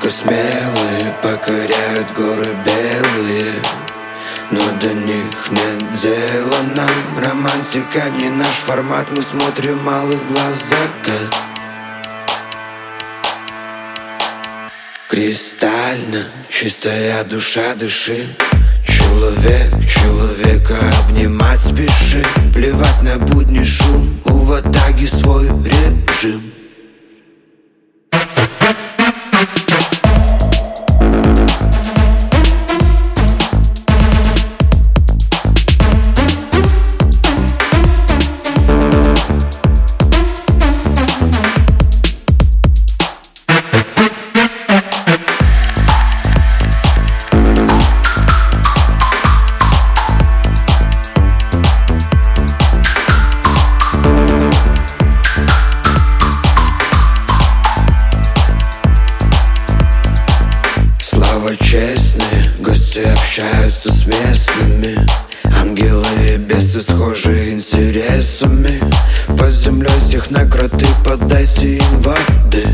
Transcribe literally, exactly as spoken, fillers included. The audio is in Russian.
Смелые покоряют горы белые, но до них нет дела нам. Романтика не наш формат, мы смотрим малых глаз закат. Кристально чистая душа, дыши. Человек человека обнимать спеши. Плевать на будни шум, у ватаги свой режим. Честные гости общаются с местными. Ангелы и бесы схожи интересами. Под землей технократы, подайте им воды.